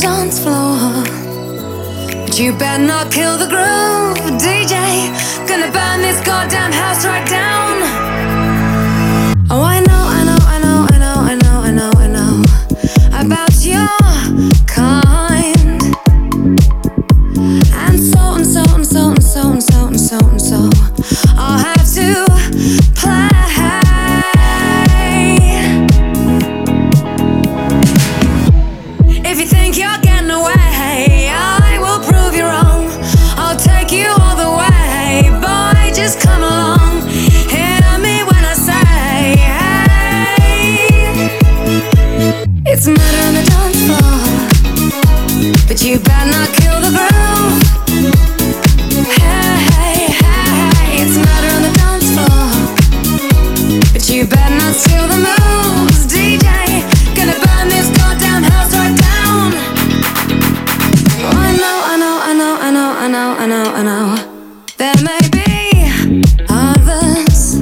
dance floor, but you better not kill the groove. DJ, gonna burn this goddamn house right down. Oh, I know, I know, I know, I know, I know, I know, I know about your kind. And so and so and so and so and so and so and so I'll have to play. If you think you're getting away, I will prove you wrong. I'll take you all the way, boy, just come along. Hear me when I say, hey. It's murder on the dance floor, but you better not kill the groove. Hey, hey, hey, it's murder on the dance floor, but you better not steal the moves. DJ, gonna burn this goddamn house right down. Oh, I know, I know, I know, I know, I know, I know, I know. There may be others,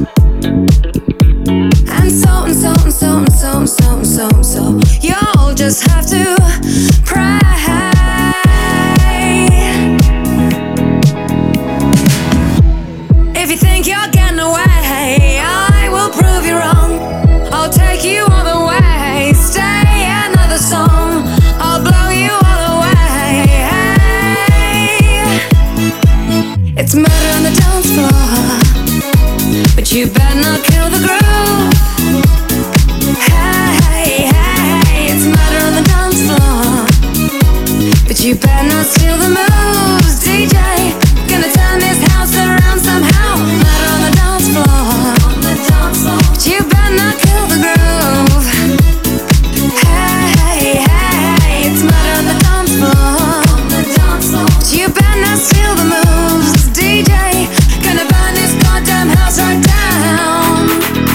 and so and so and so and so and so and so and so. You'll just have to pray. If you think you're getting away, I will prove you wrong. I'll take you all the way. Stay another song, I'll blow you all away. Hey. It's murder on the dance floor, but you better not kill the groove. Hey, hey, it's murder on the dance floor, but you better not steal the moves. DJ, gonna turn this house around somehow. Murder on the dance floor, but you better not kill the groove. Hey, hey, it's murder on the dance floor, but you better not steal the moves. DJ, gonna burn this goddamn house right down.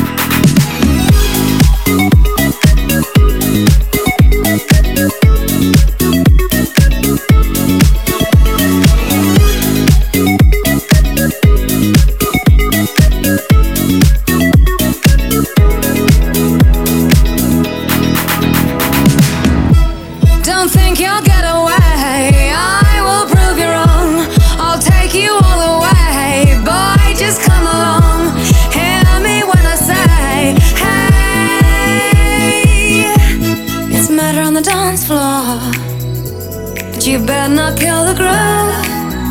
Don't think you'll get away, I will prove you wrong. I'll take you all the way, boy, just come along. Hear me when I say, hey. It's murder on the dance floor, but you better not kill the groove.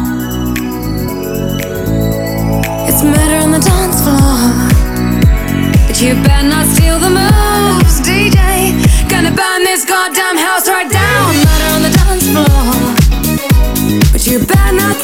It's murder on the dance floor, but you better not steal the moves. DJ, gonna burn this goddamn house right down. Murder on the dance floor, but you better not